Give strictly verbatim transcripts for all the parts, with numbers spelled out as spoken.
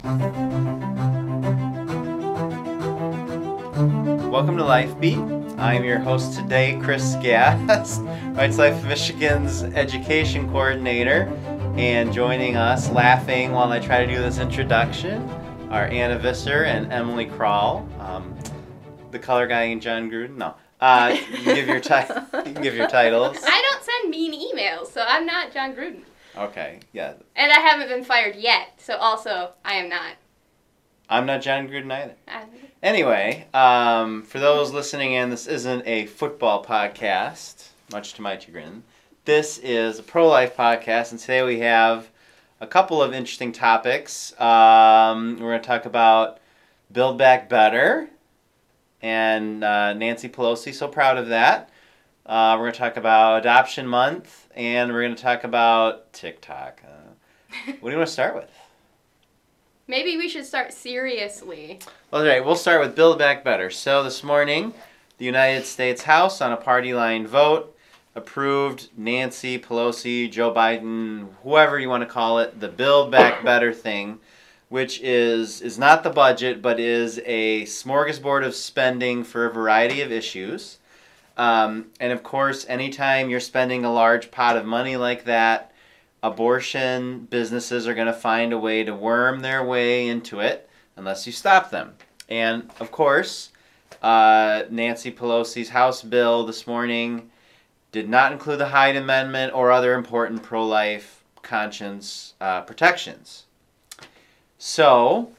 Welcome to Life Beat. I'm your host today, Chris Gass, Rights Life Michigan's education coordinator. And joining us, laughing while I try to do this introduction, are Anna Visser and Emily Kral. Um, the color guy and John Gruden? No. Uh, you can give your ti- you can give your titles. I don't send mean emails, so I'm not John Gruden. Okay, yeah. And I haven't been fired yet, so also I am not. I'm not John Gruden either. I... Anyway, um, for those listening in, this isn't a football podcast, much to my chagrin. This is a pro-life podcast, and today we have a couple of interesting topics. Um, we're going to talk about Build Back Better and uh, Nancy Pelosi, so proud of that. Uh, we're going to talk about Adoption Month, and we're going to talk about TikTok. Uh, what do you want to start with? Maybe we should start seriously. All right, we'll start with Build Back Better. So this morning, the United States House, on a party-line vote, approved Nancy Pelosi, Joe Biden, whoever you want to call it, the Build Back Better thing, which is is not the budget, but is a smorgasbord of spending for a variety of issues. Um, and of course, anytime you're spending a large pot of money like that, abortion businesses are going to find a way to worm their way into it unless you stop them. And of course, uh, Nancy Pelosi's House bill this morning did not include the Hyde Amendment or other important pro-life conscience uh, protections. So,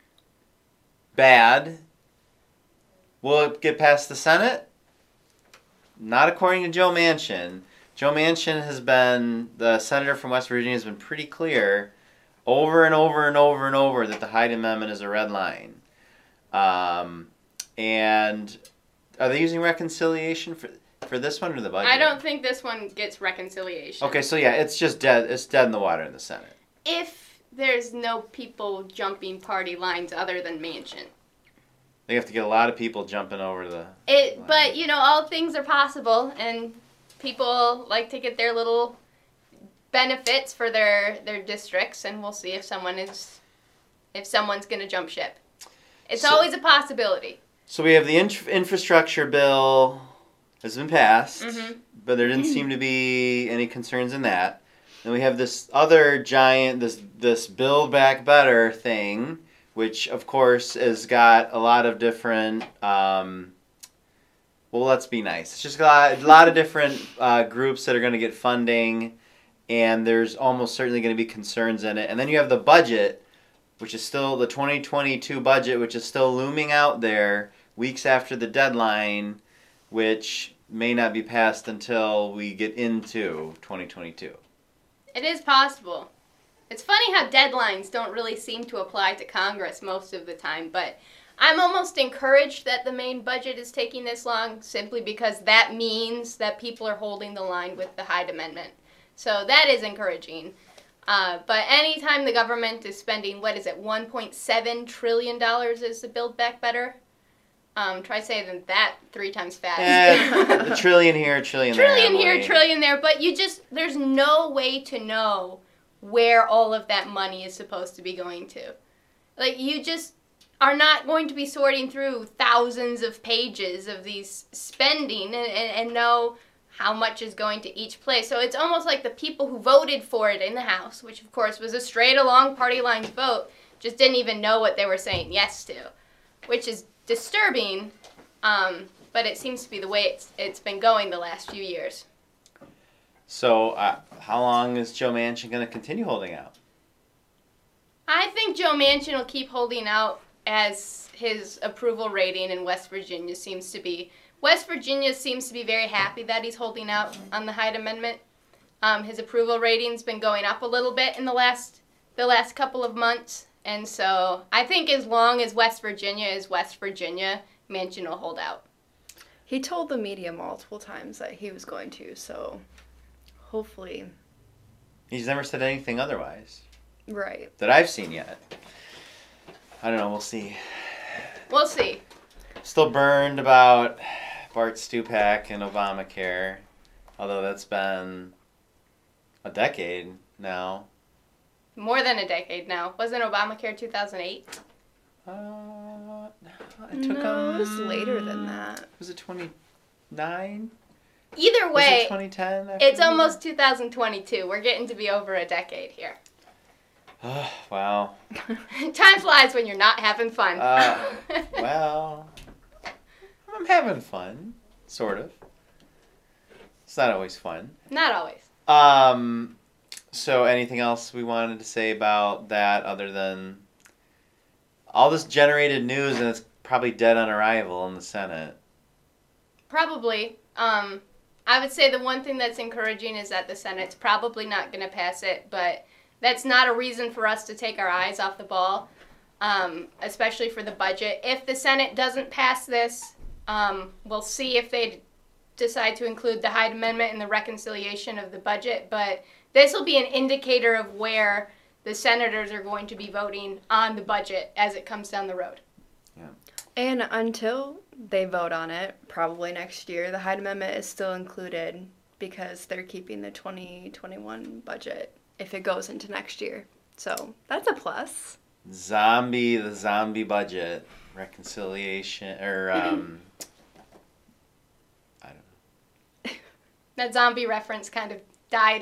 bad. Will it get past the Senate? Not according to Joe Manchin. Joe Manchin has been, the senator from West Virginia has been pretty clear over and over and over and over that the Hyde Amendment is a red line. Um, and are they using reconciliation for for this one or the budget? I don't think this one gets reconciliation. Okay, so yeah, it's just dead. It's dead in the water in the Senate. If there's no people jumping party lines other than Manchin. They have to get a lot of people jumping over the It, line. But, you know, all things are possible, and people like to get their little benefits for their, their districts, and we'll see if someone is, if someone's going to jump ship. It's So- always a possibility. So we have the in- infrastructure bill has been passed, Mm-hmm. but there didn't seem to be any concerns in that. Then we have this other giant, this this Build Back Better thing, which of course has got a lot of different. Um, well, let's be nice. It's just got a lot of different uh, groups that are going to get funding, and there's almost certainly going to be concerns in it. And then you have the budget, which is still the twenty twenty-two budget, which is still looming out there weeks after the deadline, which may not be passed until we get into twenty twenty-two. It is possible. It's funny how deadlines don't really seem to apply to Congress most of the time, but I'm almost encouraged that the main budget is taking this long simply because that means that people are holding the line with the Hyde Amendment. So that is encouraging. Uh, but anytime the government is spending, what is it, one point seven trillion dollars is the Build Back Better? Um, try saying that three times fast. Eh, a trillion here, a trillion there. Trillion here, Emily. trillion there, but you just, there's no way to know where all of that money is supposed to be going to. Like, you just are not going to be sorting through thousands of pages of these spending and, and, and know how much is going to each place. So it's almost like the people who voted for it in the House, which of course was a straight along party lines vote, just didn't even know what they were saying yes to, which is disturbing, um, but it seems to be the way it's it's been going the last few years. So, uh, how long is Joe Manchin going to continue holding out? I think Joe Manchin will keep holding out as his approval rating in West Virginia seems to be. West Virginia seems to be very happy that he's holding out on the Hyde Amendment. Um, his approval rating's been going up a little bit in the last the last couple of months. And so I think as long as West Virginia is West Virginia, Manchin will hold out. He told the media multiple times that he was going to, so hopefully. He's never said anything otherwise Right. that I've seen yet. I don't know, we'll see. We'll see. Still burned about Bart Stupak and Obamacare, although that's been a decade now. More than a decade now. Wasn't Obamacare two thousand eight? Uh, it took No, it was um, later than that. Was it twenty-nine? Either Was way, it twenty ten? it's almost two thousand twenty-two. We're getting to be over a decade here. Oh, wow. Time flies when you're not having fun. Uh, well, I'm having fun, sort of. It's not always fun. Not always. Um, so anything else we wanted to say about that other than all this generated news and it's probably dead on arrival in the Senate? Probably. Um, I would say the one thing that's encouraging is that the Senate's probably not going to pass it, but that's not a reason for us to take our eyes off the ball, um, especially for the budget. If the Senate doesn't pass this, um, we'll see if they decide to include the Hyde Amendment in the reconciliation of the budget, but this will be an indicator of where the senators are going to be voting on the budget as it comes down the road. Yeah. And until they vote on it, probably next year, the Hyde Amendment is still included because they're keeping the twenty twenty-one budget if it goes into next year. So that's a plus. Zombie, the zombie budget, reconciliation, or, um, I don't know. That zombie reference kind of died.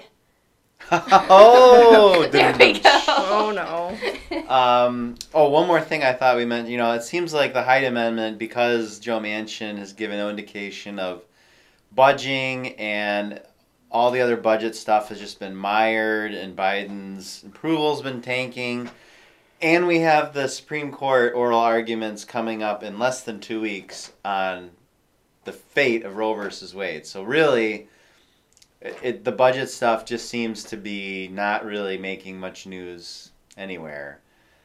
Oh! There we go. Oh, no. Um, oh, one more thing I thought we meant, you know, it seems like the Hyde Amendment, because Joe Manchin has given no indication of budging and all the other budget stuff has just been mired and Biden's approval's been tanking. And we have the Supreme Court oral arguments coming up in less than two weeks on the fate of Roe versus Wade. So really, it, the budget stuff just seems to be not really making much news anywhere.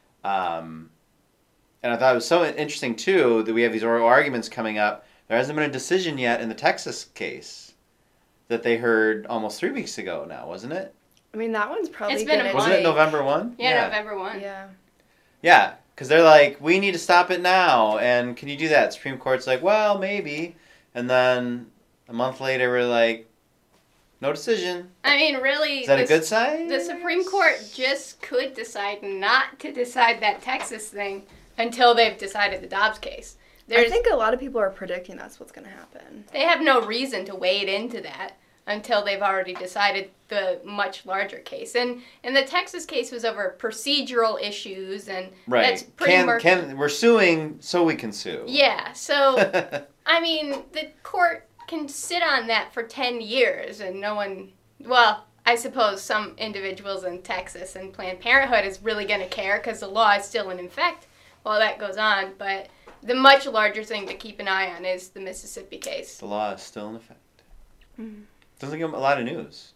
Um, and I thought it was so interesting, too, that we have these oral arguments coming up. There hasn't been a decision yet in the Texas case that they heard almost three weeks ago now, wasn't it? I mean, that one's probably It's been a gonna Wasn't it take- November first? Yeah, November first. Yeah. Yeah, because they're like, we need to stop it now, and can you do that? Supreme Court's like, well, maybe. And then a month later, we're like, no decision. I mean, really, Is that the, a good sign? the Supreme Court just could decide not to decide that Texas thing until they've decided the Dobbs case. There's, I think a lot of people are predicting that's what's going to happen. they have no reason to wade into that until they've already decided the much larger case. And and the Texas case was over procedural issues, and Right. that's pretty Can, murky. can, we're suing so we can sue. Yeah, so, I mean, the court can sit on that for ten years and no one, well, I suppose some individuals in Texas and Planned Parenthood is really going to care because the law is still in effect while that goes on, but the much larger thing to keep an eye on is the Mississippi case. The law is still in effect. Mm. Doesn't give them a lot of news.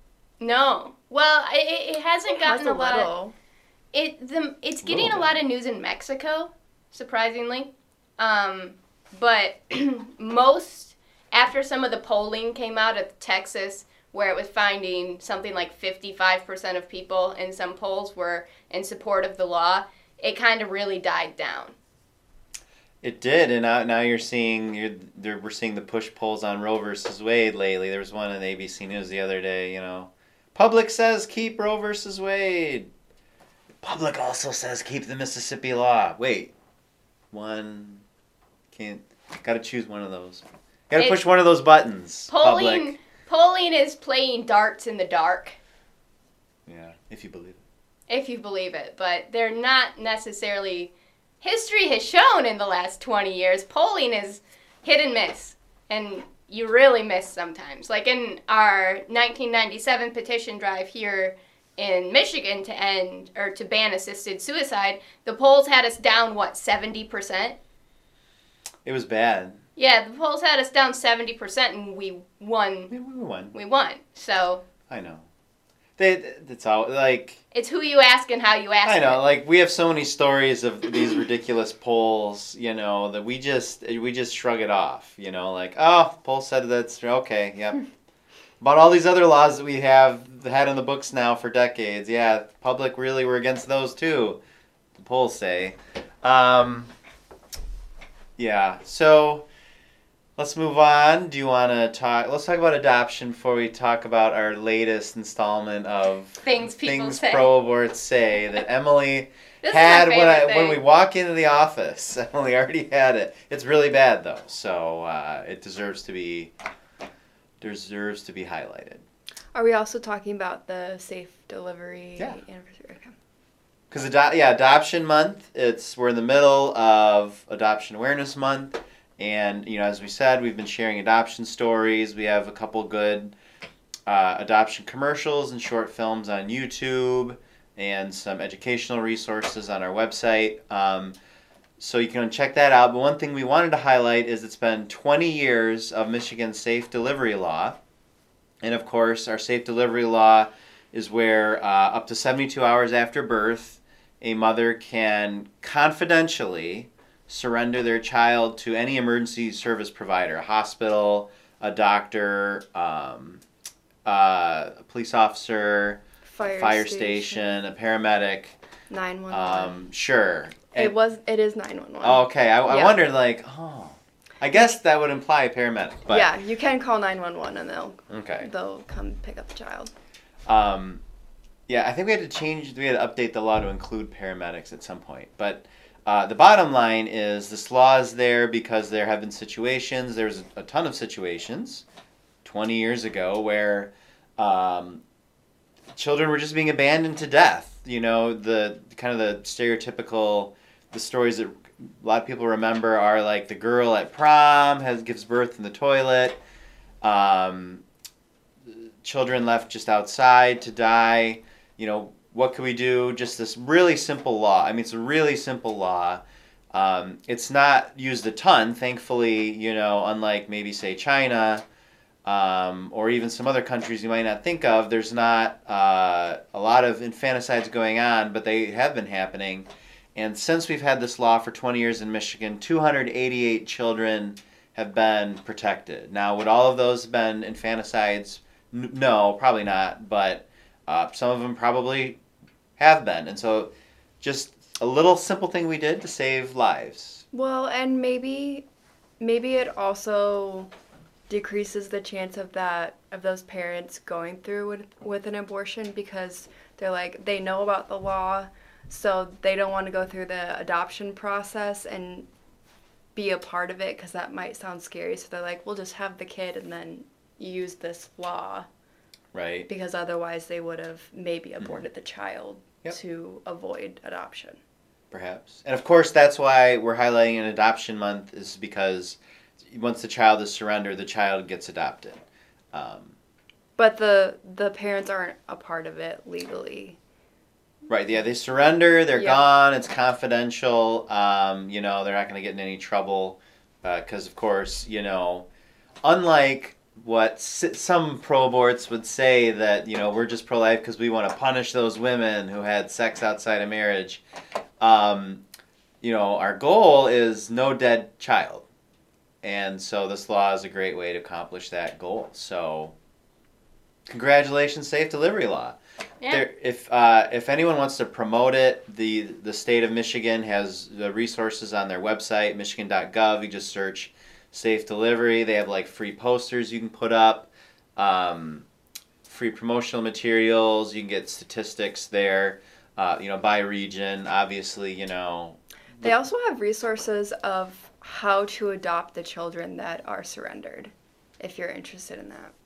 No. Well, it, it hasn't It has gotten a a lot. little. It the it's getting Little a lot of news in Mexico, surprisingly. Um, but most after some of the polling came out of Texas, where it was finding something like fifty-five percent of people in some polls were in support of the law, it kind of really died down. It did, and now, now you're seeing you're there. We're seeing the push polls on Roe versus Wade lately. There was one in A B C News the other day. You know, public says keep Roe versus Wade. Public also says keep the Mississippi law. Wait, one can't. Got to choose one of those. Got to It- push one of those buttons. Polling Public. polling is playing darts in the dark, Yeah, if you believe it. if you believe it, but they're not necessarily. History has shown in the last twenty years, polling is hit and miss, and you really miss sometimes. Like in our nineteen ninety-seven petition drive here in Michigan to end or to ban assisted suicide, the polls had us down, what, seventy percent? It was bad. Yeah, the polls had us down seventy percent, and we won. We we won. We won. So I know. They. It's all like. it's who you ask and how you ask I know, it. like we have so many stories of these ridiculous polls, you know, that we just we just shrug it off, you know, like oh, poll said that's okay, yep. About all these other laws that we have had in the books now for decades, yeah, public really were against those too. The polls say, um, yeah. So Let's move on. Do you want to talk? Let's talk about adoption before we talk about our latest installment of Things people things say. pro aborts say that Emily This is my had when I favorite when we thing. walk into the office. Emily already had it. It's really bad though, so uh, it deserves to be deserves to be highlighted. Are we also talking about the safe delivery Yeah. anniversary? Okay. Because ado- yeah, Adoption Month. It's we're in the middle of Adoption Awareness Month, and you know, as we said, we've been sharing adoption stories. We have a couple good uh, adoption commercials and short films on YouTube, and some educational resources on our website. Um, so you can check that out. But one thing we wanted to highlight is it's been twenty years of Michigan's safe delivery law, and of course, our safe delivery law is where uh, up to seventy-two hours after birth, a mother can confidentially surrender their child to any emergency service provider, a hospital, a doctor, um, uh, a police officer, Fire, fire station, a paramedic. nine one one. Um, sure. It was. It is nine one one. Oh, okay, I, I Yeah. wondered, like, oh, I guess that would imply a paramedic. But, Yeah, you can call nine one one and they'll Okay. they'll come pick up the child. Um, yeah, I think we had to change, we had to update the law to include paramedics at some point. But uh, the bottom line is this law is there because there have been situations, there's a ton of situations twenty years ago where um, children were just being abandoned to death. You know, the kind of the stereotypical, the stories that a lot of people remember are like the girl at prom has gives birth in the toilet. Um, children left just outside to die. You know, what could we do? Just this really simple law. I mean, it's a really simple law. Um, it's not used a ton, thankfully, you know, unlike maybe, say, China um, or even some other countries you might not think of. There's not uh, a lot of infanticides going on, but they have been happening. And since we've had this law for twenty years in Michigan, two hundred eighty-eight children have been protected. Now, would all of those have been infanticides? N- no, probably not, but uh, some of them probably have been. And so just a little simple thing we did to save lives. Well, and maybe maybe it also decreases the chance of that of those parents going through with with an abortion because they're like they know about the law, so they don't want to go through the adoption process and be a part of it because that might sound scary. So they're like, we'll just have the kid and then use this law. Right. Because otherwise they would have maybe aborted the child Yep. to avoid adoption. Perhaps. And of course, that's why we're highlighting an adoption month, is because once the child is surrendered, the child gets adopted. Um, But the the parents aren't a part of it legally. right, yeah, they surrender, they're Yeah. gone, it's confidential, um, you know, they're not going to get in any trouble, because, of course, you know, unlike what s- some pro-aborts would say that, you know, we're just pro-life because we want to punish those women who had sex outside of marriage, um, you know, our goal is no dead child. And so this law is a great way to accomplish that goal. So congratulations, safe delivery law. Yeah. There, if uh, if anyone wants to promote it, the the state of Michigan has the resources on their website, michigan dot gov. You just search safe delivery. They have like free posters you can put up, um, free promotional materials. You can get statistics there, uh, you know, by region. Obviously, you know. They also have resources of how to adopt the children that are surrendered, if you're interested in that.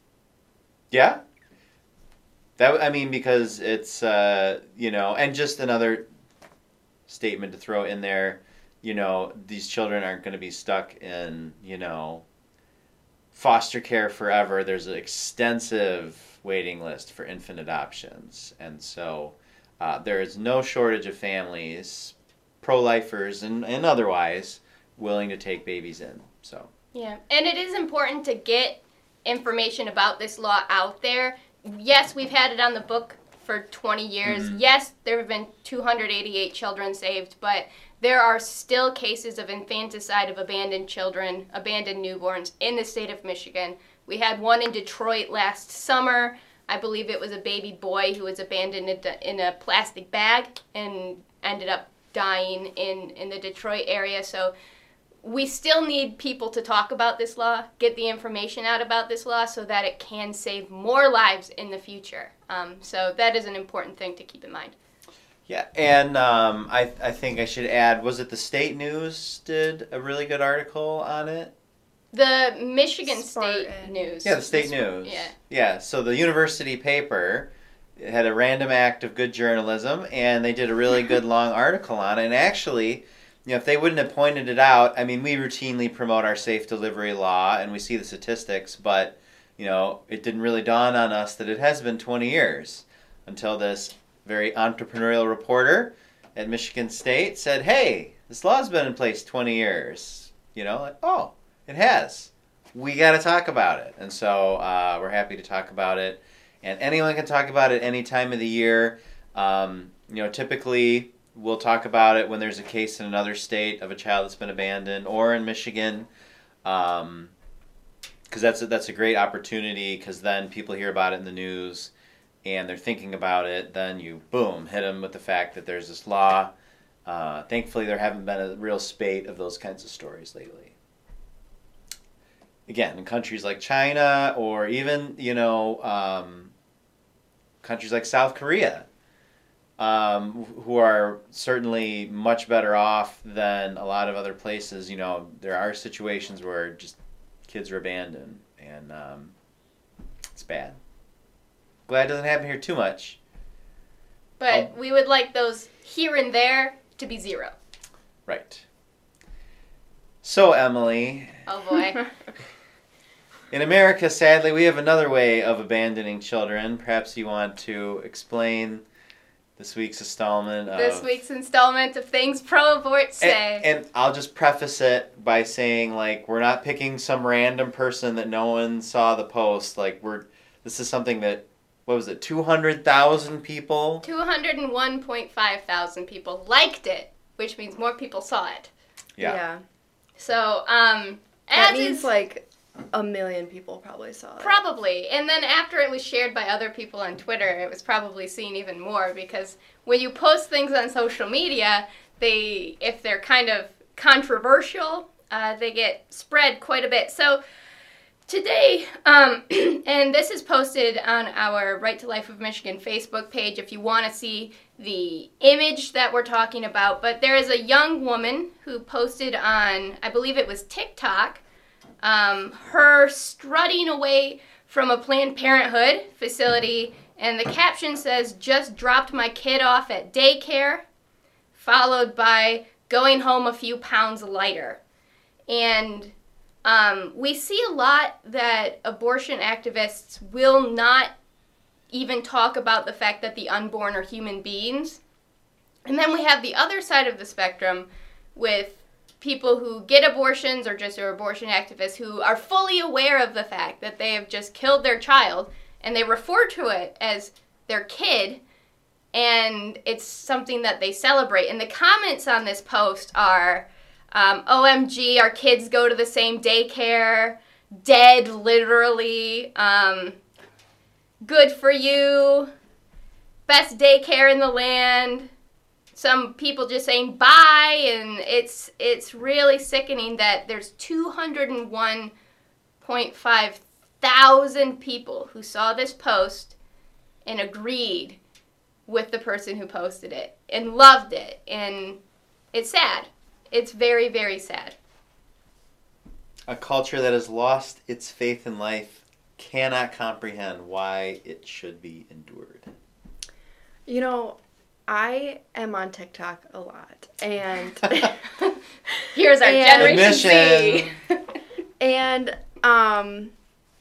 Yeah. That I mean, because it's uh, you know, and just another statement to throw in there. You know, these children aren't going to be stuck in, you know, foster care forever. There's an extensive waiting list for infant adoptions. And so uh, there is no shortage of families, pro-lifers and, and otherwise, willing to take babies in. So Yeah, and it is important to get information about this law out there. Yes, we've had it on the book for twenty years. Mhm. Yes, there have been two hundred eighty-eight children saved, but there are still cases of infanticide of abandoned children, abandoned newborns in the state of Michigan. We had one in Detroit last summer. I believe it was a baby boy who was abandoned in a plastic bag and ended up dying in, in the Detroit area. So we still need people to talk about this law, get the information out about this law so that it can save more lives in the future. Um, so that is an important thing to keep in mind. Yeah, and um, I I think I should add, was it the State News did a really good article on it? The Michigan Spartan. State News. Yeah, the State News. Yeah. Yeah, so the university paper had a random act of good journalism, and they did a really good long article on it. And actually, you know, if they wouldn't have pointed it out, I mean, we routinely promote our safe delivery law, and we see the statistics, but, you know, it didn't really dawn on us that it has been twenty years until this very entrepreneurial reporter at Michigan State said, hey, this law's been in place twenty years. You know, like, oh, it has. We got to talk about it. And so uh, we're happy to talk about it. And anyone can talk about it any time of the year. Um, you know, typically we'll talk about it when there's a case in another state of a child that's been abandoned, or in Michigan, because um, that's a, that's a great opportunity, because then people hear about it in the news and they're thinking about it. Then you, boom, hit them with the fact that there's this law. Uh, thankfully, there haven't been a real spate of those kinds of stories lately. Again, in countries like China, or even, you know, um, countries like South Korea, um, who are certainly much better off than a lot of other places. You know, there are situations where just kids are abandoned, and um, it's bad. Glad it doesn't happen here too much. But Oh. we would like those here and there to be zero. Right. So, Emily, Oh boy. in America, sadly, we have another way of abandoning children. Perhaps you want to explain this week's installment of... This week's installment of Things Pro-Abort Say. And, and I'll just preface it by saying, like, we're not picking some random person that no one saw the post. Like, we're... This is something that, what was it, two hundred thousand people? two hundred one point five thousand people liked it, which means more people saw it. Yeah. So, um... That as means is- like a million people probably saw it. Probably. And then after it was shared by other people on Twitter, it was probably seen even more, because when you post things on social media, they, if they're kind of controversial, uh, they get spread quite a bit. So today, um, and this is posted on our Right to Life of Michigan Facebook page if you want to see the image that we're talking about, but there is a young woman who posted on, I believe it was TikTok, Um, her strutting away from a Planned Parenthood facility, and the caption says, "Just dropped my kid off at daycare," followed by "going home a few pounds lighter." And um, we see a lot that abortion activists will not even talk about the fact that the unborn are human beings. And then we have the other side of the spectrum with people who get abortions, or just are abortion activists, who are fully aware of the fact that they have just killed their child, and they refer to it as their kid, and it's something that they celebrate. And the comments on this post are, um, O M G, our kids go to the same daycare, dead literally, um, good for you, best daycare in the land. Some people just saying bye, and it's it's really sickening that there's two hundred one point five thousand people who saw this post and agreed with the person who posted it and loved it, and it's sad. It's very, very sad. A culture that has lost its faith in life cannot comprehend why it should be endured. You know, I am on TikTok a lot, and Here's our And- Generation Z. Admission. and um,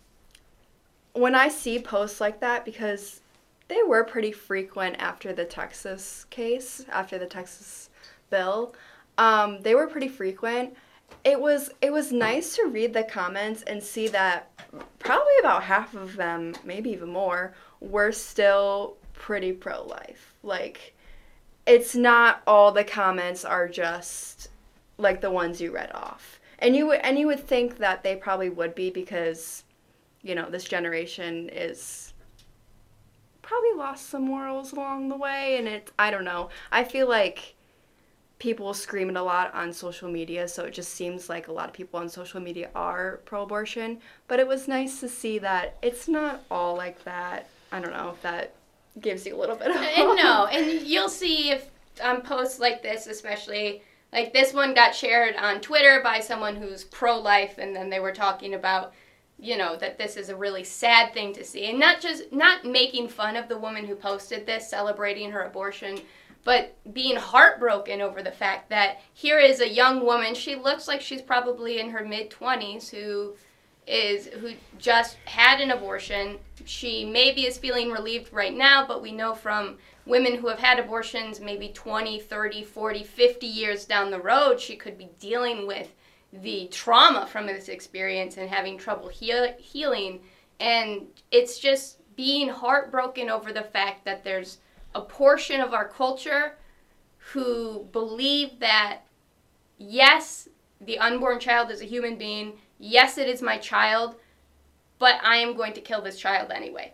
when I see posts like that, because they were pretty frequent after the Texas case, after the Texas bill, um, they were pretty frequent. It was it was nice to read the comments and see that probably about half of them, maybe even more, were still pretty pro-life. Like, it's not all the comments are just like the ones you read off. And you would and you would think that they probably would be, because, you know, this generation is probably lost some morals along the way, and it I don't know. I feel like people scream it a lot on social media, so it just seems like a lot of people on social media are pro-abortion. But it was nice to see that it's not all like that. I don't know if that gives you a little bit of And no, and you'll see if on posts like this, especially, like this one got shared on Twitter by someone who's pro-life, and then they were talking about, you know, that this is a really sad thing to see. And not just, not making fun of the woman who posted this, celebrating her abortion, but being heartbroken over the fact that here is a young woman, she looks like she's probably in her mid-twenties, who is who just had an abortion. She maybe is feeling relieved right now, but we know from women who have had abortions maybe twenty, thirty, forty, fifty years down the road, she could be dealing with the trauma from this experience and having trouble heal- healing. And it's just being heartbroken over the fact that there's a portion of our culture who believe that, yes, the unborn child is a human being, yes, it is my child, but I am going to kill this child anyway.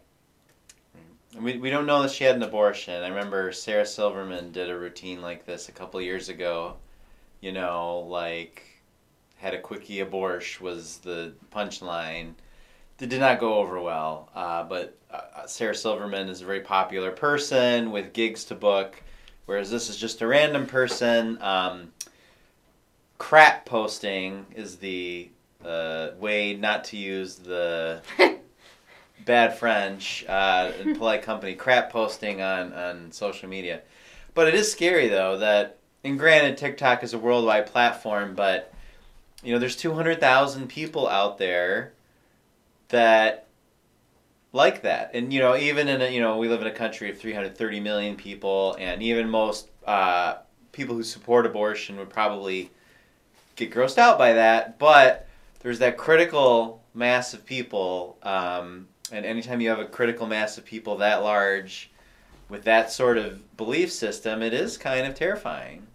We, we don't know that she had an abortion. I remember Sarah Silverman did a routine like this a couple years ago. You know, like, had a quickie abortion was the punchline. It did not go over well, uh, but uh, Sarah Silverman is a very popular person with gigs to book, whereas this is just a random person. Um, crap posting is the uh, way not to use the bad French uh, in polite company. Crap posting on, on social media. But it is scary, though, that, and granted, TikTok is a worldwide platform, but, you know, there's two hundred thousand people out there that like that. And, you know, even in a, you know, we live in a country of three hundred thirty million people, and even most uh, people who support abortion would probably get grossed out by that, but there's that critical mass of people, um, and anytime you have a critical mass of people that large with that sort of belief system, it is kind of terrifying.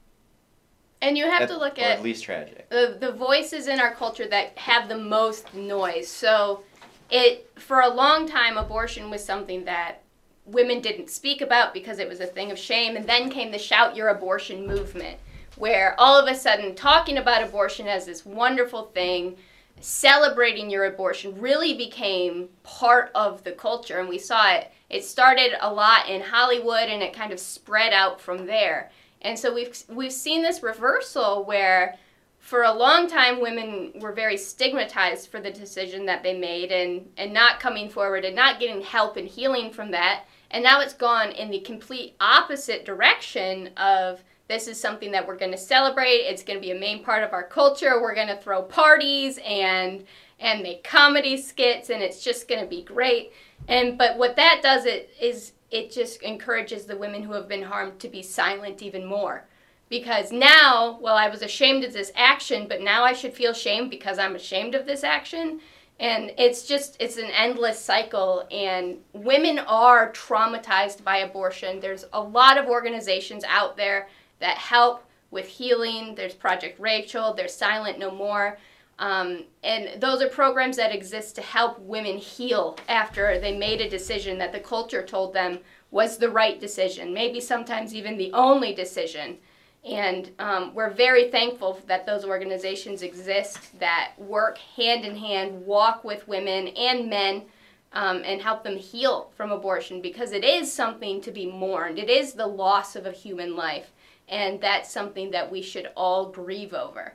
And you have at, to look or at, at least tragic. the, the voices in our culture that have the most noise. So it, for a long time, abortion was something that women didn't speak about because it was a thing of shame, and then came the Shout Your Abortion movement, where all of a sudden talking about abortion as this wonderful thing, celebrating your abortion, really became part of the culture. And we saw it, it started a lot in Hollywood, and it kind of spread out from there. And so we've we've seen this reversal where for a long time women were very stigmatized for the decision that they made, and, and not coming forward and not getting help and healing from that. And now it's gone in the complete opposite direction of, this is something that we're going to celebrate. It's going to be a main part of our culture. We're going to throw parties and and make comedy skits, and it's just going to be great. And but what that does it is it just encourages the women who have been harmed to be silent even more. Because now, well, I was ashamed of this action, but now I should feel shame because I'm ashamed of this action. And it's just, it's an endless cycle, and women are traumatized by abortion. There's a lot of organizations out there that help with healing. There's Project Rachel, there's Silent No More. Um, and those are programs that exist to help women heal after they made a decision that the culture told them was the right decision, maybe sometimes even the only decision. And um, we're very thankful that those organizations exist that work hand in hand, walk with women and men, um, and help them heal from abortion, because it is something to be mourned. It is the loss of a human life, and that's something that we should all grieve over.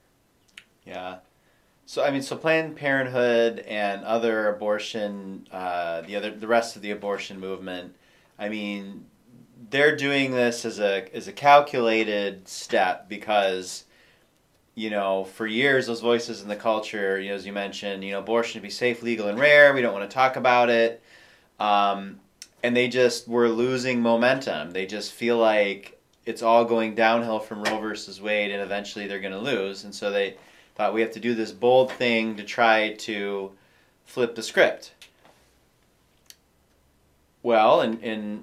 Yeah. So I mean, so Planned Parenthood and other abortion, uh, the other, the rest of the abortion movement, I mean, they're doing this as a as a calculated step because, you know, for years those voices in the culture, you know, as you mentioned, you know, abortion should be safe, legal, and rare. We don't want to talk about it, um, and they just were losing momentum. They just feel like it's all going downhill from Roe versus Wade, and eventually they're going to lose, and so they thought we have to do this bold thing to try to flip the script. Well, in, in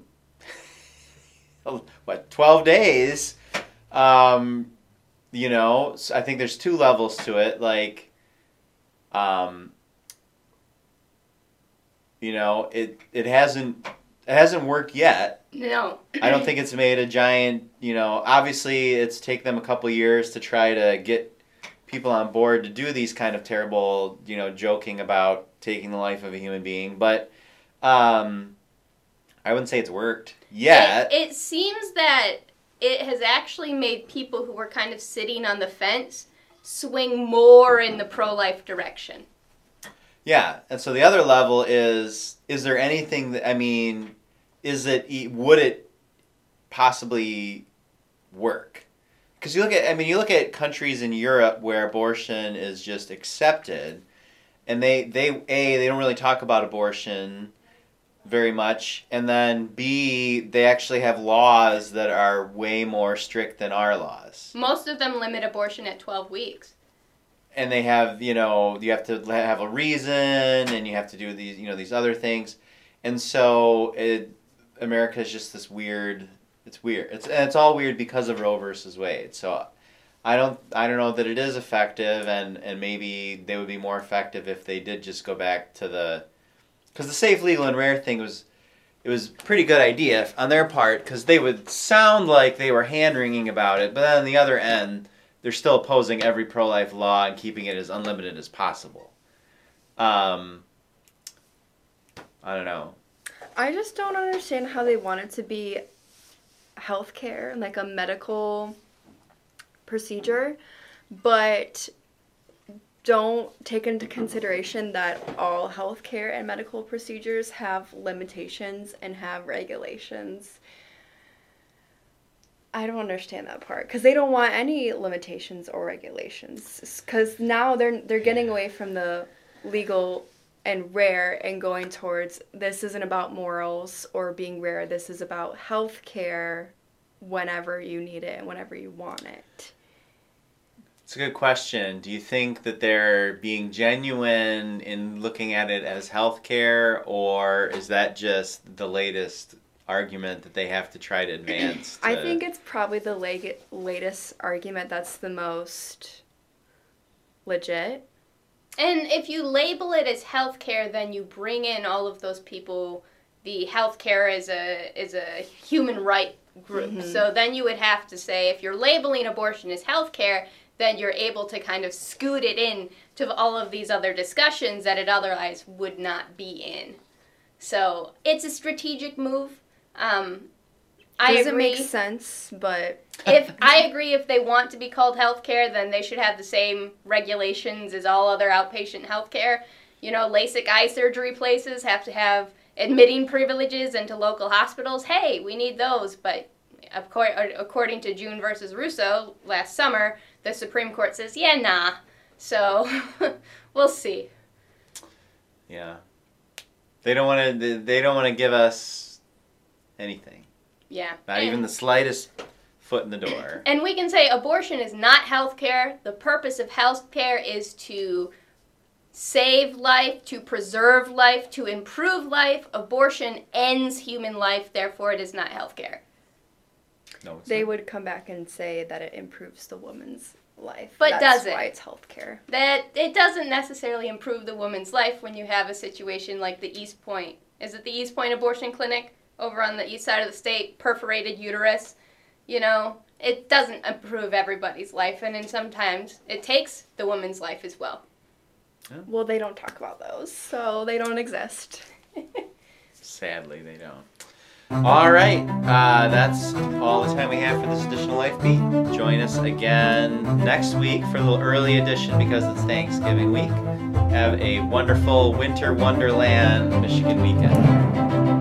what, twelve days, um, you know, I think there's two levels to it. Like, um, you know, it, it hasn't it hasn't worked yet. No. I don't think it's made a giant, you know, obviously it's taken them a couple years to try to get people on board to do these kind of terrible, you know, joking about taking the life of a human being. But um, I wouldn't say it's worked yet. It, it seems that it has actually made people who were kind of sitting on the fence swing more in the pro-life direction. Yeah, and so the other level is, is there anything that, I mean, is it, would it possibly work? Because you look at, I mean, you look at countries in Europe where abortion is just accepted, and they, they A, they don't really talk about abortion very much, and then B, they actually have laws that are way more strict than our laws. Most of them limit abortion at twelve weeks. And they have, you know, you have to have a reason, and you have to do these, you know, these other things. And so it, America is just this weird, it's weird. It's and it's all weird because of Roe versus Wade. So I don't I don't know that it is effective, and, and maybe they would be more effective if they did just go back to the, because the safe, legal, and rare thing was, it was a pretty good idea on their part, because they would sound like they were hand-wringing about it, but then on the other end, they're still opposing every pro-life law and keeping it as unlimited as possible. Um, I don't know. I just don't understand how they want it to be healthcare, like a medical procedure, but don't take into consideration that all healthcare and medical procedures have limitations and have regulations. I don't understand that part, because they don't want any limitations or regulations, because now they're they're getting away from the legal and rare and going towards, this isn't about morals or being rare, this is about healthcare whenever you need it and whenever you want it. It's a good question. Do you think that they're being genuine in looking at it as healthcare, or is that just the latest argument that they have to try to advance? To... I think it's probably the leg- latest argument that's the most legit. And if you label it as healthcare, then you bring in all of those people. The healthcare is a is a human right group. Mm-hmm. So then you would have to say, if you're labeling abortion as healthcare, then you're able to kind of scoot it in to all of these other discussions that it otherwise would not be in. So it's a strategic move. Um, I Doesn't agree. make sense, but if I agree, if they want to be called healthcare, then they should have the same regulations as all other outpatient healthcare. You know, LASIK eye surgery places have to have admitting privileges into local hospitals. Hey, we need those, but according to June versus Russo last summer, the Supreme Court says, yeah, nah. So we'll see. Yeah, they don't want to. They don't want to give us anything. Yeah. Not and, even the slightest foot in the door. And we can say abortion is not health care. The purpose of health care is to save life, to preserve life, to improve life. Abortion ends human life, therefore it is not health care. No, it's they not. would come back and say that it improves the woman's life. But That's does it? why it's healthcare. That it doesn't necessarily improve the woman's life when you have a situation like the East Point. Is it the East Point Abortion Clinic over on the east side of the state? Perforated uterus. You know, it doesn't improve everybody's life, and then sometimes it takes the woman's life as well. Yeah. Well, they don't talk about those, so they don't exist. Sadly, they don't. All right, uh, that's all the time we have for this edition of Life Beat. Join us again next week for a little early edition because it's Thanksgiving week. Have a wonderful winter wonderland Michigan weekend.